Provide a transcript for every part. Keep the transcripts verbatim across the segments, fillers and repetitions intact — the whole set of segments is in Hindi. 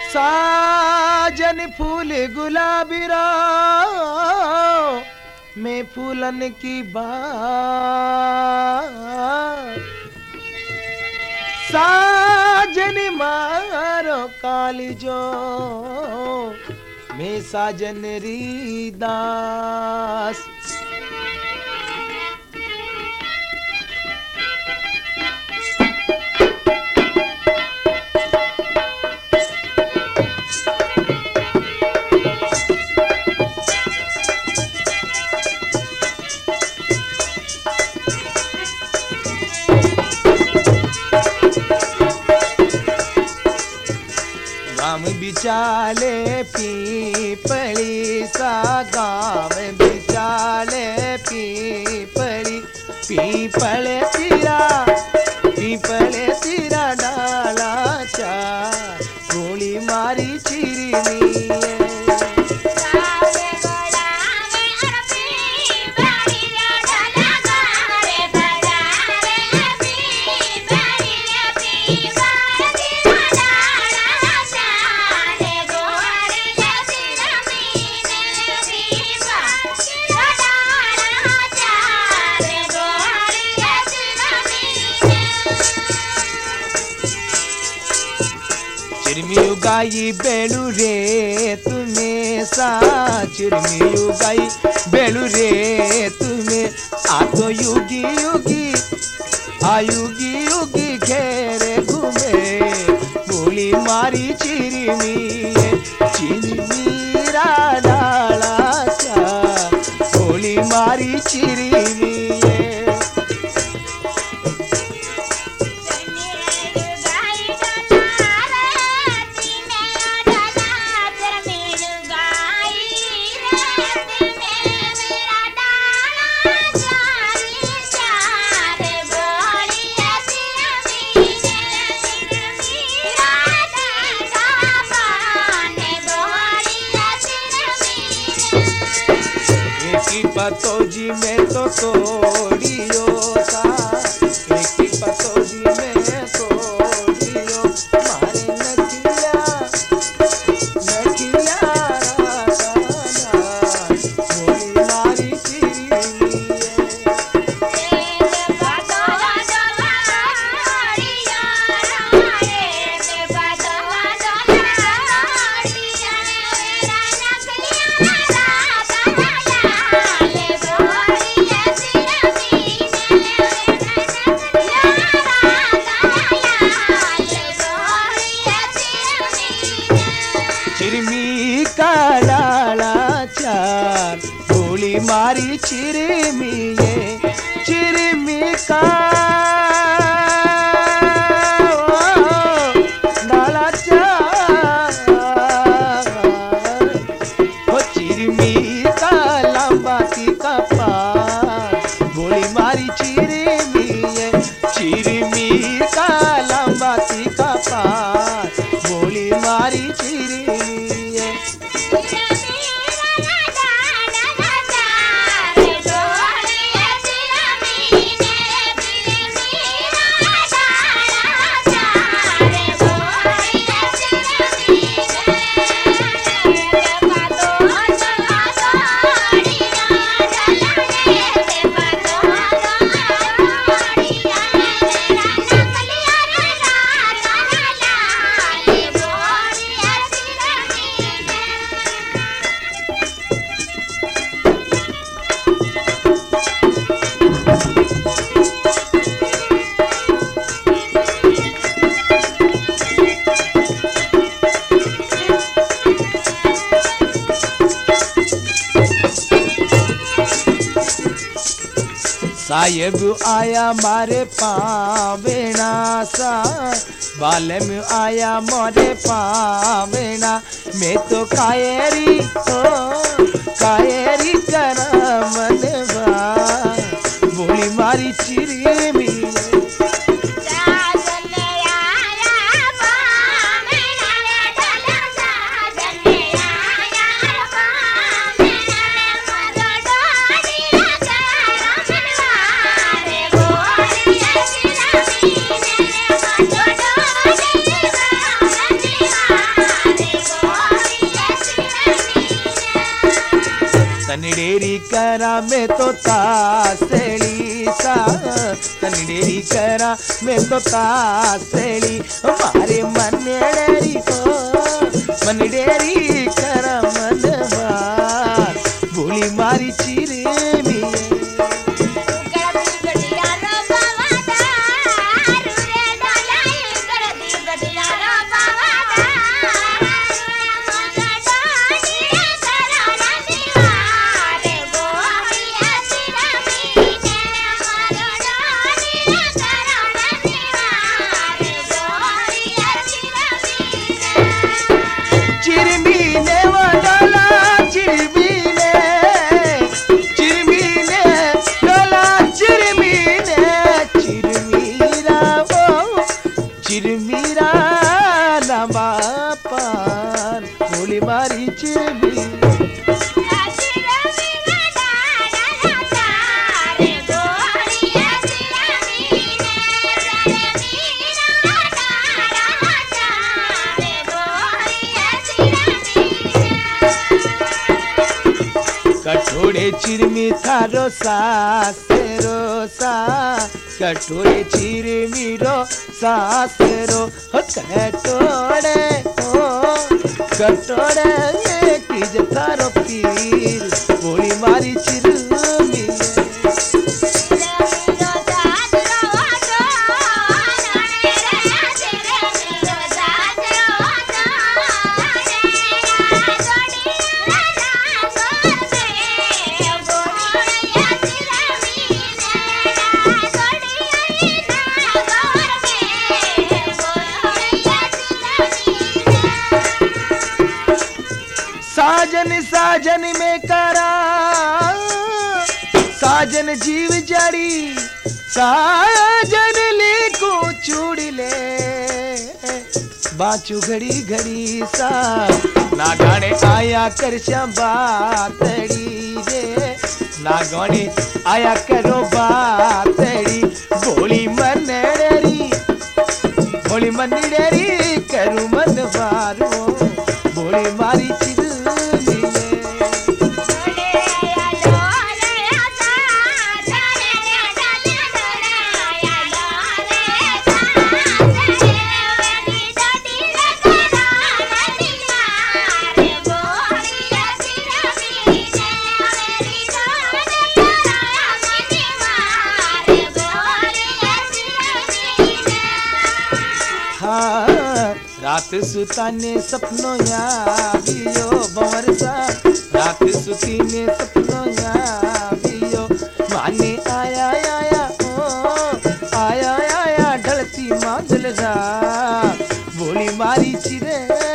साजन फूल गुलाबी रो मैं फूलन की बात साजन मारो काली जो मैं साजन री दास बिचाले पीपली सा गाँव बिचाले पीपली पीपले तीरा पीपले तीरा डाला चार गोली मारी चिरनी गाई बेलू रे तुम्हें सा चिरमियू गाई बेलू रे तुम्हें आ तो युगी युगी आयुगी युगी घेरे घूमे गोली मारी चिरमी चिरमीरा डाला चा गोली मारी चिरमी पतोजी में तो तोड़ियो सा एक ही पतोजी में तोड़ियो मारे नकिया नकिया रागाना गोली मारी चिरनी मारी चिरमी ये चिरमी का डाला चार ओ चिरमी का लंबाती का पार गोली मारी चिरमी ये चिरमी का लंबाती का पार गोली मारी चिरमी ये साहेब आया मारे पावेना सा बाले में आया मोरे पावेना मैं तो कायरी हो कायरी करा मनवा गोली मारी चिरमी Bye. डेरी करा मैं तो तासली सा, तन डेरी करा मैं तो तासली, मारे मन डेरी हो मन डेरी करा मन बार, बोली मारी चिरे में कठोरे चिरमी थारो सासेरो सा, कठोरे चिरमी रो सासेरो, कठोरे ओ कठोरे कीज थारो पीर, बोली मारी चिरमी साजन साजन में करा, साजन जीव जड़ी, साजन ले को चूड़ी ले, बाचू घड़ी घड़ी सा, ना गाने आया कर श्याम बातड़ी रे, ना गाने आया करो बातड़ी, बोली मन डेरी बोली मन डेरी करू मन बारो, बोली मारी चिर रात सुताने सपनों यावियो बरसा, रात सुती ने सपनों यावियो, माने आया आया ओ आया आया ढलती मांदल रात, बोली मारी चिरे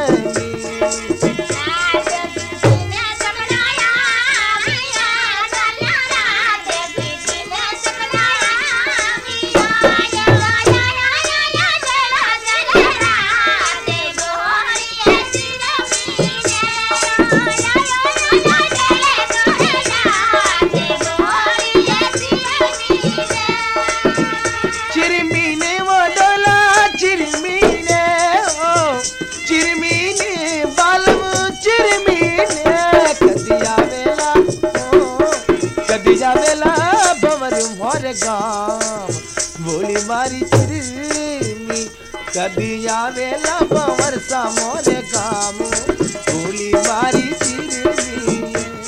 गाम, बोली मारी चिरमी कभी आवेला बरसा मोरे गाम, बोली मारी चिरमी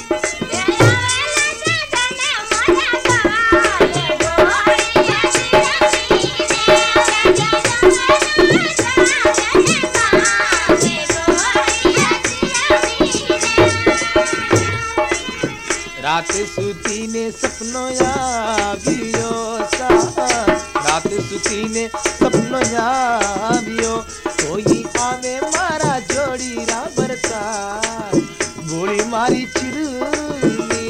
रात सुती ने सपनों यावियो सा, रात सुती ने सपनों यावियो, कोई आवे मारा जोड़ी रा बरसात, बोली मारी चिरमी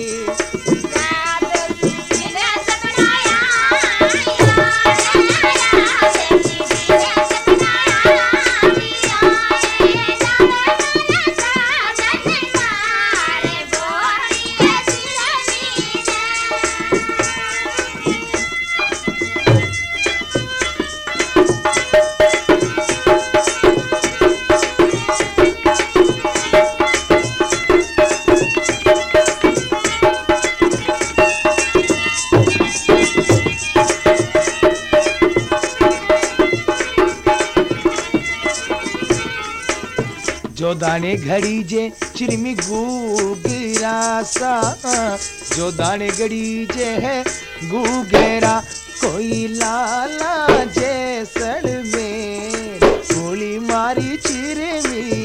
जो दाने घड़ी जे चिरमी गुगरा सा, जो दाने घड़ी जे है गुगरा, कोई लाला जैसल में गोली मारी चिरमी।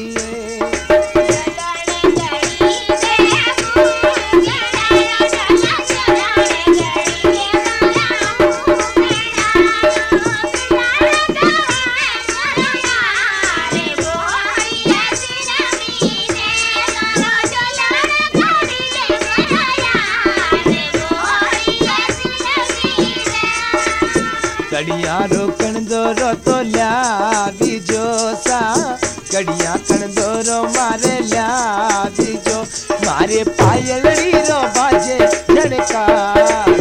कड़िया रोकण दोरो तो ल्या दीजो सा, कड़िया कण दोरो मारे ल्या दीजो, मारे पायलड़ी रो बाजे झणका।